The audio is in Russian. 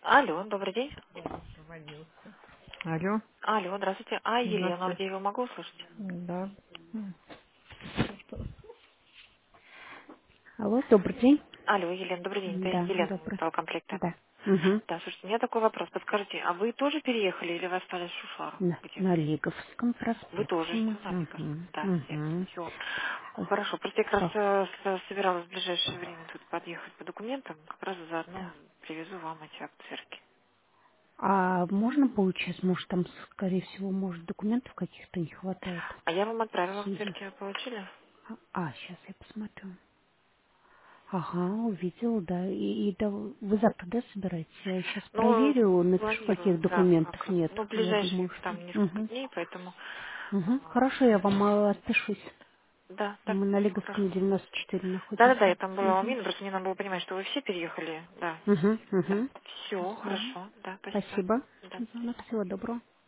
Алло, добрый день. Алло, Алло, здравствуйте. Елена здравствуйте. Авдеева, могу услышать? Да. Алло, добрый день. Алло, Елена, добрый день. Это Да, Елена, добрый. металлокомплекта. Да. Угу. Да, слушайте, у меня такой вопрос. Подскажите, а вы тоже переехали или вы остались в Шушлару? Где? На Лиговском Вы тоже, проспекте. на Ликов. Угу. Да, Угу. все. Хорошо, просто я как раз Ха. собиралась в ближайшее время тут подъехать по документам, как раз заодно Да. привезу вам эти акцерки. А можно получить, может, там, скорее всего, может, документов каких-то не хватает? А я вам отправила Связи. акцерки, получили? Сейчас я посмотрю. Ага, увидел, да. И да, вы завтра, да, собираетесь? Я сейчас Ну, проверю, напишу, каких планирую, да, документов как. нет. Ну, Я думаю, ближайшие что... там несколько Угу. дней, поэтому Угу. Хорошо, я вам отпишусь. да, так, Мы на хорошо. Лиговском 94 Да-да-да, находимся. я там была у Угу. Мины, просто мне надо было понимать, что вы все переехали. Да, Угу. да. Угу. Все, Все. хорошо, да, спасибо. Спасибо Да, за звонок. Всего доброго.